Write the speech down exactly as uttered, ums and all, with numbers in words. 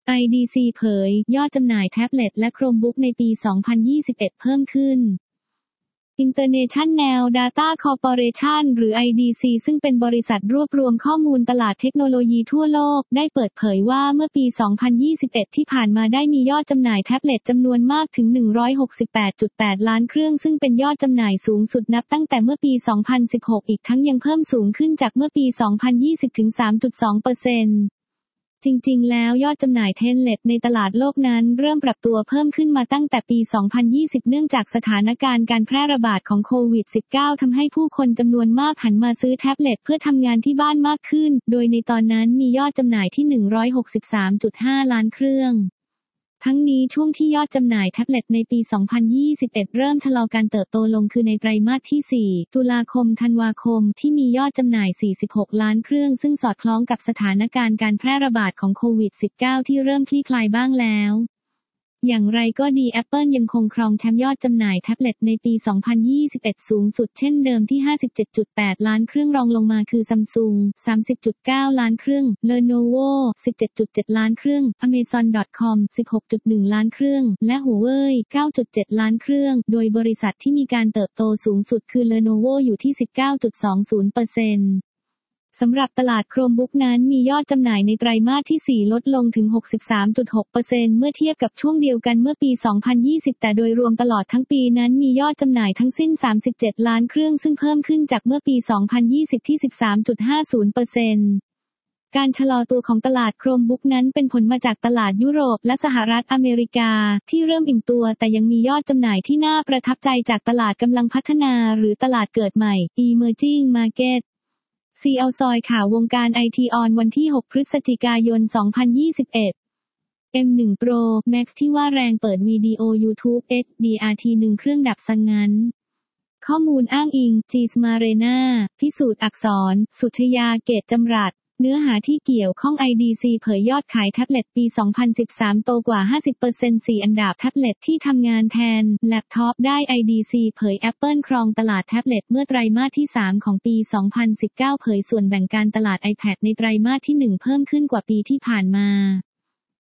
ไอ ดี ซี เผยยอดจำหน่ายแท็บเล็ตและโครมบุ๊กในปี สองพันยี่สิบเอ็ด เพิ่มขึ้น International Data Corporation หรือ ไอ ดี ซี ซึ่งเป็นบริษัทรวบรวมข้อมูลตลาดเทคโนโลยีทั่วโลกได้เปิดเผยว่าเมื่อปี สองพันยี่สิบเอ็ด ที่ผ่านมาได้มียอดจำหน่ายแท็บเล็ตจำนวนมากถึง หนึ่งร้อยหกสิบแปดจุดแปด ล้านเครื่องซึ่งเป็นยอดจำหน่ายสูงสุดนับตั้งแต่เมื่อปี สองพันสิบหก อีกทั้งยังเพิ่มสูงขึ้นจากเมื่อปี สองพันยี่สิบ ถึง สามจุดสองเปอร์เซ็นต์ จริงๆแล้วยอดจำหน่ายแท็บเล็ตในตลาดโลกนั้นเริ่มปรับตัวเพิ่มขึ้นมาตั้งแต่ปี สองพันยี่สิบ เนื่องจากสถานการณ์การแพร่ระบาดของโควิด สิบเก้า ทำให้ผู้คนจำนวนมากหันมาซื้อแท็บเล็ตเพื่อทำงานที่บ้านมากขึ้น โดยในตอนนั้นมียอดจำหน่ายที่ หนึ่งร้อยหกสิบสามจุดห้า ล้านเครื่องทั้งนี้ช่วงที่ยอดจำหน่ายแท็บเล็ตในปี สองพันยี่สิบเอ็ด เริ่มชะลอการเติบโตลงคือในไตรมาสที่ สี่ ตุลาคมธันวาคมที่มียอดจำหน่าย สี่สิบหก ล้านเครื่องซึ่งสอดคล้องกับสถานการณ์การแพร่ระบาดของโควิด สิบเก้า ที่เริ่มคลี่คลายบ้างแล้วอย่างไรก็ดี Apple ยังคงครองแชมป์ยอดจำหน่ายแท็บเล็ตในปี สองพันยี่สิบเอ็ด สูงสุดเช่นเดิมที่ ห้าสิบเจ็ดจุดแปด ล้านเครื่องรองลงมาคือ Samsung สามสิบจุดเก้า ล้านเครื่อง Lenovo สิบเจ็ดจุดเจ็ด ล้านเครื่อง Amazon ดอท คอม สิบหกจุดหนึ่ง ล้านเครื่องและ Huawei เก้าจุดเจ็ด ล้านเครื่องโดยบริษัทที่มีการเติบโตสูงสุดคือ Lenovo อยู่ที่ สิบเก้าจุดสองศูนย์เปอร์เซ็นต์สำหรับตลาดโครมบุ๊กนั้นมียอดจำหน่ายในไตรมาสที่ สี่ ลดลงถึง หกสิบสามจุดหกเปอร์เซ็นต์ เมื่อเทียบกับช่วงเดียวกันเมื่อปี สองพันยี่สิบ แต่โดยรวมตลอดทั้งปีนั้นมียอดจำหน่ายทั้งสิ้น สามสิบเจ็ด ล้านเครื่องซึ่งเพิ่มขึ้นจากเมื่อปี สองพันยี่สิบ ที่ สิบสามจุดห้าศูนย์เปอร์เซ็นต์ การชะลอตัวของตลาดโครมบุ๊กนั้นเป็นผลมาจากตลาดยุโรปและสหรัฐอเมริกาที่เริ่มอิ่มตัวแต่ยังมียอดจำหน่ายที่น่าประทับใจจากตลาดกำลังพัฒนาหรือตลาดเกิดใหม่ Emerging Marketซี แอล ซอยข่าววงการไอทีออนวันที่ หก พฤศจิกายน สองพันยี่สิบเอ็ด เอ็ม หนึ่ง Pro Max ที่ว่าแรงเปิดวิดีโอ YouTube เอช ดี อาร์ ที หนึ่ง เครื่องดับซะงั้นข้อมูลอ้างอิง จี Smarena พิสูจน์อักษร สุชยา เกตจำรัดเนื้อหาที่เกี่ยวข้อง ไอ ดี ซี เผยยอดขายแท็บเล็ตปี สองพันสิบสาม โตกว่า ห้าสิบเปอร์เซ็นต์ สี่ อันดับแท็บเล็ตที่ทำงานแทนแล็ปท็อปได้ ไอ ดี ซี เผย Apple ครองตลาดแท็บเล็ตเมื่อไตรมาสที่ สาม ของปี สองพันสิบเก้า เผยส่วนแบ่งการตลาด iPad ในไตรมาสที่ หนึ่ง เพิ่มขึ้นกว่าปีที่ผ่านมา